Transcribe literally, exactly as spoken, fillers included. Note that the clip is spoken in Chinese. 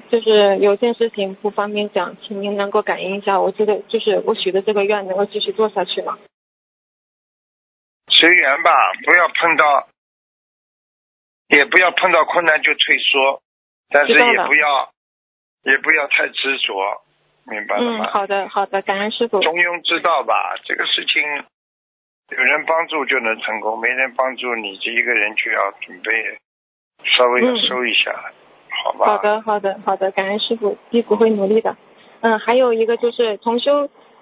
就是有件事情不方便讲，请您能够感应一下，我这个就是我许的这个愿能够继续做下去吗？ 随缘吧，不要碰到，也不要碰到困难就退缩，但是也不要，也不要太执着，明白了吗？ 嗯，好的，好的，感恩师傅。 中庸之道吧，这个事情有人帮助就能成功，没人帮助你这一个人就要准备稍微要收一下，嗯、好吧？ 好的，好的，好的，感恩师傅，弟子会努力的。嗯，还有一个就是同修，